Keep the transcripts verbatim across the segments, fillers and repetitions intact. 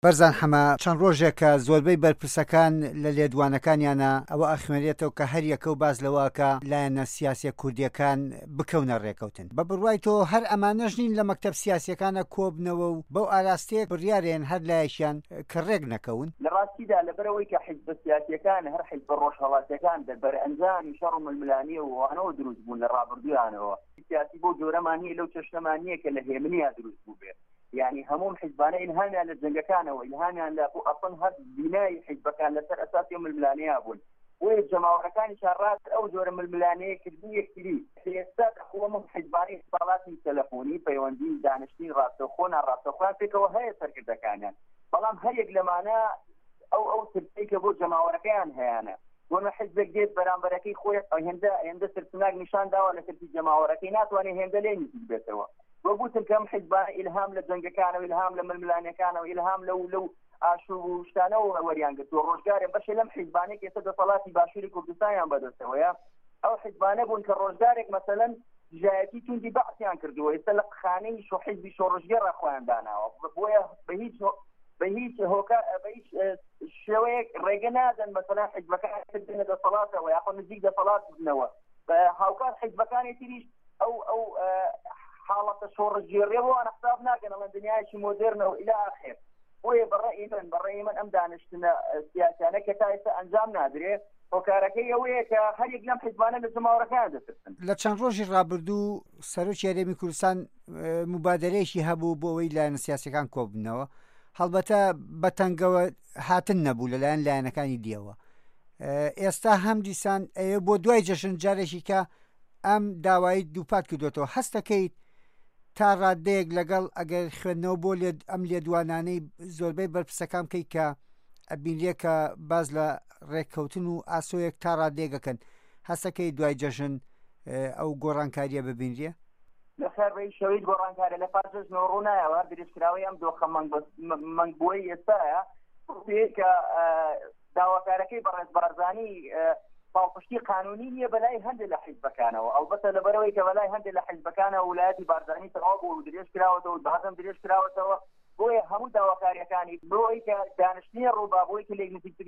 بەرزان حەمە چەند ڕۆژێکە زۆربەی بەرپرسەکان لە لێدوانەکانیانە ئەوە ئەخمێنێتەوە کە هەر یەکە و باز لەوەکە لایەنە سیاسیە کوردیەکان بکەونە ڕێکەوتن. بە بڕوای تۆ هەر ئەمانەش نین لە مەکتەب سیاسیەکانە کۆبنەوە و بەو ئاراستەیە بڕیارێن هەر لایەکیان کە ڕێک نەکەون. لە ڕاستیدا لەبەرەوەی کە حیزب سیاسیەکان هەر حیزب ڕۆژهەڵاتەکان دەبەر ئەنجامی شەڕ و ململانی و وانەوە دروست بوون لە ڕابردویانەوە. سیاسی بۆ جۆرەمانی لەو چەشتەمانیە کە لە هێمنیا دروست بوو بێت. يعني هموم حزبانه إلهامیان لە جەنگەکانەوە ئیلهامیان لە ئەسڵ هەر بینای حیزبەکان لەسەر ئەساسی ململانەیە بوون وی جەماوەڕەکانی شارڕاست ئەو جۆرە ململانەیە کردنی یەکتری ئێستا دەخۆمم حیزبانی ساڵاتی تەلەفۆنی پەیوەندی دانیشتنی ڕاستەوخۆ ناڕاستەوخۆیان پێکەوە هەیە سەرکردەکانیان بەڵام هەر یەک لەمانە ئەو ئەو ترسەی کە بۆ جەماوەڕەکەیان هەیەە وەمە حیزبێک دێت بەرامبەرەکەی خۆی هێندە هێندە سرسناک نیشان داوە لە ترسی جەماوەڕەکەی ناتوانێت هێندە لێ نزیک بێتەوە وەگوتم کەم حیزبان ئیلهام لە جەنگەکانەوە ئیلهام لە ململانەکانەوە ئیلهام لەو لەو ئاشوب شتانەوە وەریان گرتووە ڕۆژگارێ بەشێ لەم حیزبانێک ئێستا دەسەڵاتی باشووری کوردستانیان بەدەستەوەیە ئەو حیزبانە بوون کە ڕۆژگارێک مەسەلەن ژایەتی توندی بەعسیان کردووە ئێستا لە خانەی شۆ حیزبی شۆڕژگەڕە خۆیان داناوە بۆیە بە هیچ بە هیچ هۆکە بە هیچ شێوەیەک ڕێگە نادەن مەسەلەن حیزبەکان بنە دەسەڵاتەوە یاخۆ نزیک دەسەڵات بنەوە بە هاوکات حیزبەکانی تریش ئەو ئەو حاڵەتە شۆڕژگێڕیەوە ئەنە حساب ناکەن ئەڵێن دنیایەکی مۆدێرنەوە ئیلا ئاخر بۆیە بەڕێی من بەڕێی من ئەم دانیشتنە سیاسیانە کە تا ئێستا ئەنجام نادرێت هۆکارەکەی ئەوەیە کە هەر یەک لەم حیزبانە لە جەماوەڕەکان دەترسن. لە چەند ڕۆژی ڕابردوو سەرۆکی هەرێمی کوردستان مبادرەیەکی هەبوو بۆ ئەوەی لایەنە سیاسیەکان کۆبنەوە هەڵبەتە بەتەنگەوە هاتن نەبوو لەلایەن لایەنەکانی دیەوە ئێستا هەم دیسان ئەوە بۆ دوای جەشن جارێکی کە ئەم داوایی دووپات کردوێتەوە هەستەکەیت تا ڕادەیەک لەگەڵ ئەگەر خوێندنەوە بۆ ئەم لێدوانانەی زۆربەی بەرپرسەکان بکەیت کە ئەبینرێ کە باز لە ڕێککەوتن و ئاسۆیەک تا ڕادێگەکەن هەستەکەی دوای جەژن ئەو گۆڕانکاریە ببینرێ لەخەرڕێی شەوەی گۆڕانکارە لە پاش جەژنەوە ڕوونایەوە درێژکراوی ئەم دۆخە مەنگبووی ئێستاە کە داواکارەکەی بەڕێز بارزانی پاڵپشتی قانونی نییە بەلای هەندێک لە حیزبەکانەوە ئەلبەتە لەبەرەوەی کە بەلای هەندێک لە حیزبەکانە ویلایەتی بارزانی تەواو بوو و درێژ کراوەتەوە بازم درێژ کراوەتەوە بۆیە هەموو داواکاریەکانی بۆی کە دانیشتنی ڕووبا بۆی کە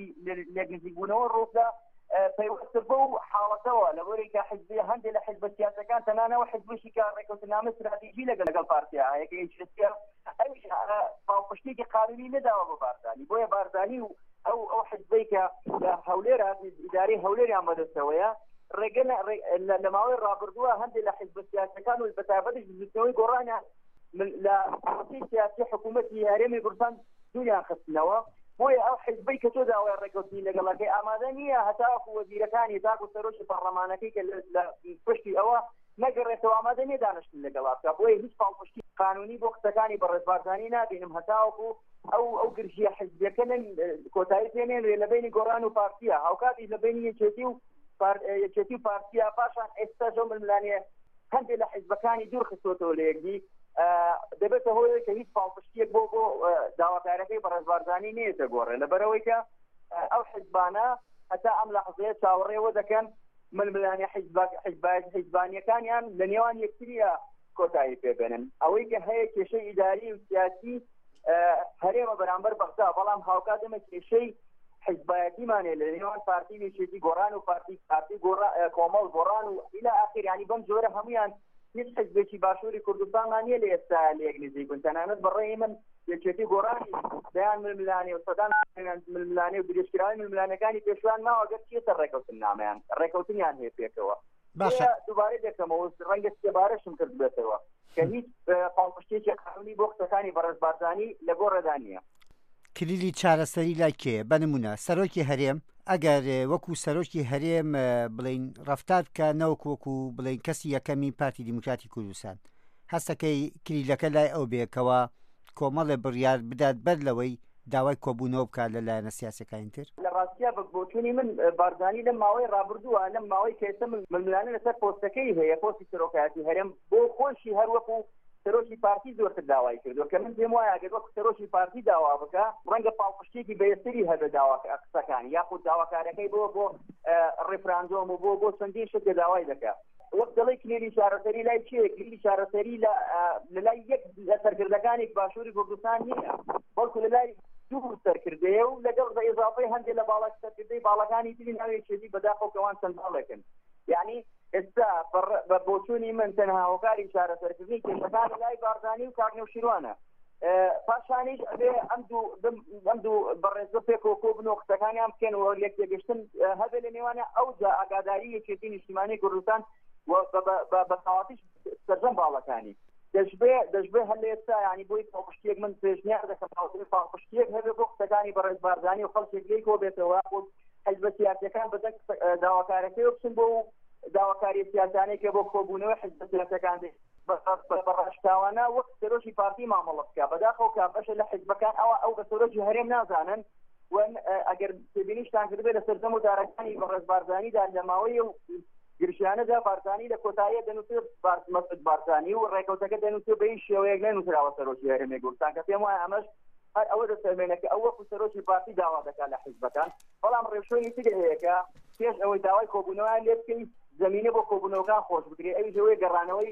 لێک نزیکبوونەوە ڕوودا پەیوەستە بەو حاڵەتەوە لەبەرەوەی کە حیزبی هەندێک لە حیزبە سیاسەکان تەنانەوە حیزبشی کە ڕێکەوتنامە استراتیژی لەگەڵ لەگەڵ پارتیایە کە ئیچرسیە ئەویش پاڵپشتێکی قانونی نەداوە بە بارزانی بۆیە بارزانی و ئەو ئەو حزبەی کە هەولێرە ئیدارەی هەولێریان بەدەستەوەیە ڕێگە لە ماوەی ڕابردووە هەندێک لە حزبە سیاسەکان و بەتابەتیش دروستنەوەی گۆڕانیان لە پارتی سیاسی حکوومەتی هەرێمی کوردستان دووریان خستنەوە بۆیە ئەو حزبەی کە تۆ داوای ڕێکەوتنی لەگەڵەکەی ئامادە نییە هەتاکو وەزیرەکانی تاکو سەرۆکی پەرلەمانەکەی کە لە پشتی ئەوە نەگەڕێتەوە ئامادە نییە دانیشتن لەگەڵا بکات بۆیە هیچ پاڵپشتی قانونی بۆ قسەکانی بەڕێز بارزانی نابینم هەتاوەکو ئەو ئەو گرژیە حیزبیەکەن کۆتایی پێنێن لە بینی گۆڕان و پارتیە هاوکاتی لە بینی یەکێتی و یەکێتی و پارتیە پاشان ئێستا ژۆ ململانێ هەندێک لە حیزبەکانی دوور خستوەتەوە لە یەکدی دەبێتە هۆی کە هیچ پاڵپشتیەک بۆ بۆ داواکارەکەی بەڕێز بارزانی نێتە گۆڕێ لەبەرەوەی کە ئەو حیزبانە هەتا ئەم لەحظەیە چاوەڕێوە دەکەن ململانێ حیزبانیەکانیان لە نێوان یەکتریە کۆتایی پێبێنن ئەوەی کە هەیە کێشەی ئیداری و سیاسی هەرێمە بەرامبەر بەغدا بەڵام هاوکات ئەمە کێشەی حیزبایەتیمانێ لە نێوان پارتی وێچێتی گۆڕان و پارتی پارتی کۆمەڵ گۆڕان و ئیلا ئاخر ینی بەم جۆرە هەمویان هیچ حیزبێکی باشووری کوردستانمان نیە لە ئێستا لە یەک نزیکبوون تەنانەت بەڕێی من یەکێتی گۆڕانی بەیان ململانێ و سەدان ململانێ و درێژکراوی ململانەکانی پێشوان ماوە گەر چیەتە ڕێکەوتن نامەیان ڕێکەوتنیان هەیە پێکەوە باشە دووبارەی دەکەمەوە ڕەنگە سێبارەشم کرد بێتەوە کە هیچ پاڵپشتێکی قانونی بۆ قسەکانی بەڕێز بارزانی لە گۆڕەدا نییە. کلیلی چارەسەری لای کێ بە نمونە سەرۆکی هەرێم ئەگەر وەکو سەرۆکی هەرێم بڵین ڕەفتار بکە نەوەک وەکو بڵین کەسی یەکەمی پارتی دیموکراتی کوردستان هەستەکەی کلیلەکە لای ئەو بێکەوە کۆمەڵێ بڕیار بدات بەر لەوەی داوای کۆبوونەوە بکات لە لایەنە سیاسەکانی تر لە ڕاستیە بۆچوونی من بارزانی لەم ماوەی ڕابردووە لەم ماوەی کە ئێستا ململانە لەسەر پۆستەکەی هەیە پۆستی سەرۆکایەتی هەرێم بۆ خۆشی هەر وەکو سەرۆکی پارتی زۆرتر داوای کردووە کە من پێم وایە ئەگەر وەکو سەرۆکی پارتی داوا بکە ڕەنگە پاڵپشتێکی بەیەسەری هەبێت داوا قسەکان یاخود داواکارەکەی بۆ بۆ ڕێفراندۆم و بۆ بۆ چەندین شت داوای دەکات وەک دەڵێ کلیلی چارەسەری لای چیە کلیلی چارەسەری لە لای یەک لە سەرکردەکانی باشووری کوردستان نییە بەڵکو لە لای دوو سەرکردەیە و لەگەڵ بە ئضافەی هەندێک لە باڵک سەرکردەی باڵەکانی تری ناوێکێتی بەداخەوکەوان چەنداڵێکن یعنی ئێستا بە بۆچوونی من تەنها هۆکاری چارەسەرکردنی کێشەکان لای بارزانی و کاک نەوشیروانە پاشانیش ئەبێ ئەم دوو ئەم دوو بەڕێزە پێکۆکۆ بن و قسەکانیان بکەنەوە لێک تێگەشتن هەبێ لە نێوانە ئەو جا ئاگاداری یەکێتی نیشتیمانی کوردستان بە تەواویش سەرجەم باڵەکانی دەشبێ دەشبێ هەر لە ئێستا ینی بۆی پاڵپشتیەک من پێشنیار دەکەم پاڵپشتیەک هەبێ بۆ قسەکانی بەڕێز بارزانی و خەڵکێک لێی کۆ بێتەوە بۆ حیزبە سیاسیەکان بەدەک داواکارەکەی بچن بۆ داواکاری سیاسانێکە بۆ کۆبوونەوە حیزبە سیاسیەکان بەڕاشتاوانە وەک سەرۆکی پارتی مامەڵە بکە بەداخەو کا بەشە لە حیزبەکان ئەوە ئەو بە سەرۆکی هەرێم نازانن ئەگەر پێبینیشتان کردبێ لە سەردەم و دارەکانی بەڕێز بارزانیدا لە ماوەی و گرشیانەدا بارزانی لە کۆتاییە دەنووسێت مەسعود بارزانی و ڕێکەوتەکە دەنووسێت بە هیچ شێوەیەک نەنووسراوە سەرۆکی هەرێمی کوردستان کە پێم وایە ئەمەش هەر ئەوە دەسەلمێنەکە ئەو وەکو سەرۆکی پارتی داوا دەکات لە حیزبەکان بەڵام ڕێوشۆنی تر هەیە کە پێش ئەوەی داوای کۆبوونەوە لێ بکەی زمینە بۆ کۆبوونەوەکان خۆش بکرێ ئەوی ژەوەی گەڕانەوەی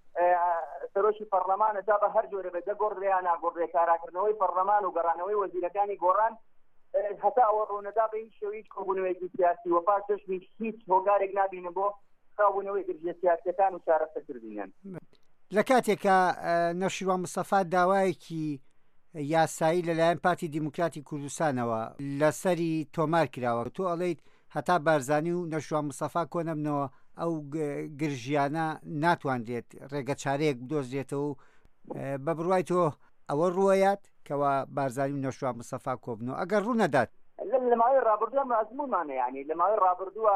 سەرۆکی پەرلەمانە تا بە هەر جۆرە بێت دەگۆڕدرێ یان ناگۆڕدرێ کاراکردنەوەی پەرلەمان و گەڕانەوەی وەزیرەکانی گۆڕان هەتا ئەوە ڕوونەدا بە هیچ شێوەیەک کۆبوونەوەیەکی سیاسی و پاش دەشمی هیچ هۆکارێک نابینن بۆ خاوبوونەوەی گرژە سیاسیەکان و چارەسەرکردنیان لە کاتێکە نەوشیروان مستەفا داوایەکی یاسایی لەلایەن پارتی دیموکراتی کوردستانەوە لەسەری تۆمار کراوە تۆ ئەڵێیت هەتا بارزانی و نەوشیروان مستەفا کۆنەبنەوە ئەو گرژیانە ناتوانرێت ڕێگە چارەیەک بدۆزرێتەوە و بە بڕوای تۆ ئەوە ڕوەیات کەوا بارزانی و نەوشیروان مستەفا کۆبنەوە ئەگەر ڕوو نەدات لە ماوەی ڕابردووە مەزموونمانە یعنی لە ماوەی ڕابردووە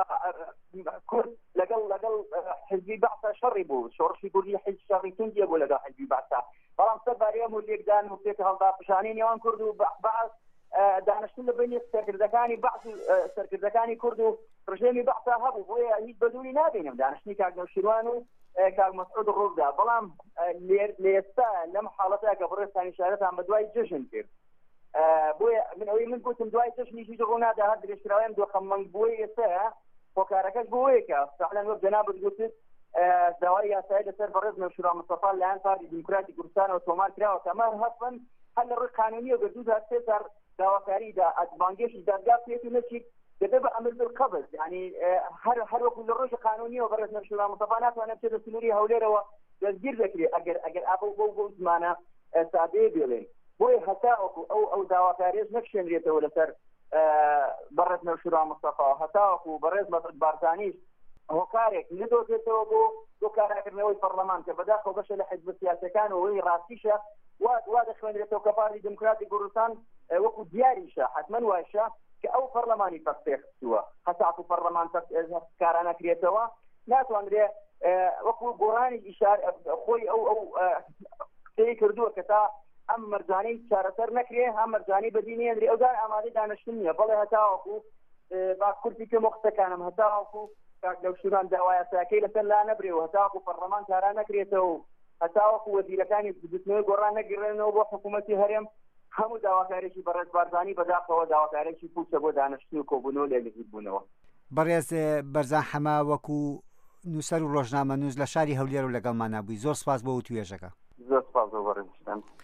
کورد لەگەڵ لەگەڵ حزبی بەعسا شەڕی بوو شۆڕشی کوردی حزب شەڕی توندیە بوو لەگەڵ حزبی بەعسا بەڵام سەربارەیە و لێکدان و پێکە هەڵداپشانی نێوان کورد و بەعس دانیشتن لە بینی سەرکردەکانی بەعس و سەرکردەکانی کورد و ڕژێمی بەعسا هەبوو بۆیە هیچ بەدووری نابینم دانیشتنی کاک نەوشیروان و کاک مەسعود ڕوودا بەڵام لە ئێستا لەم حاڵەتە کە بڕێستانی شارەتان بە دوای جژن کرد بۆیە من ئەوەی من گوتم دوای تەشنیشی ڕوونادا هەر درێژکراوەیان دۆخەمەنگ بووی ئێستاە هۆکارەکەش بۆیەکە فعلەن وەک جەنابەت گوتت داوای یاسایی لەسەر بەڕێز نەوشیروان مستەفا لەلایەن پارتی دیموکراتی کوردستانەوە تۆمار کراوە کە ئەمە هەستن هەر لە ڕووی قانونیە بە دوو سێ سەر داواکاریدا بانگێشی دادگا پێێت و نەچیت دەبێ بە ئەمر بالقەبض ینی هەر هەر وەکو لە ڕۆژی قانونیەوە بەڕێز نەوشیروان مستەفا ناتوانێت بچێتە سنووری هەولێرەوە دەستگیر دەکرێت ئەگەر ئەگەر ئابە بۆ بۆ زمانە سادەیە بێڵێن بۆی هەتا ئەو ئەو داواکاریش نەکشێنرێتەوە لەسەر بەڕێز نەوشیروان مستەفا هەتاوەکو بەڕێز مەسعود بارزانیش هۆکارێک نەدۆزێتەوە بۆ بۆ کاراکردنەوەی پەرلەمان کە بەداخەوە بەشە لە حیزب سیاسیەکان وەی ڕاستیشە وا دەخوێنرێتەوە کە پارتی دیموکراتی کوردستان وەکو دیاریشە حتمەن وایشە کە ئەو پەرلەمانی پەستێخستووە هەتاکو پەرلەمان کارە نەکرێتەوە ناتوانرێ وەکو گۆڕانی ئیشار خۆی ئەو ئەو قسەی کردووە کە تا ئەم مەرجانەی چارەسەر نەکرێ هەم مەرجانەی بەدینێنری ئەودار ئامادەی دانیشتن نییە بەڵێ هەتاوەکو با کورتی پێ بۆ قسەکانم هەتاوەکو کاک نەوشیروان داوای یاساکەی لەسەر لا نەبرێەوە هەتاوەکو پەرلەمان کارا نەکرێتەوە هەتاوەکو وەزیرەکانی گوتنەوەی گۆڕان نەگیرێنەوە بۆ حکوومەتی هەرێم هەموو داواکارێکی بەڕێز بارزانی بەداخەوە داواکارێکی پوچە بۆ دانیشتن و کۆبوونەوە لێگیر بوونەوە بەڕێز بەرزان حەما وەکو نووسەر و ڕۆژنامە نووس لە شاری هەولێر و لەگەڵمان نبووی زۆر سپاس بۆ توێژەکە زۆر سپاس بۆ بەڕێزتان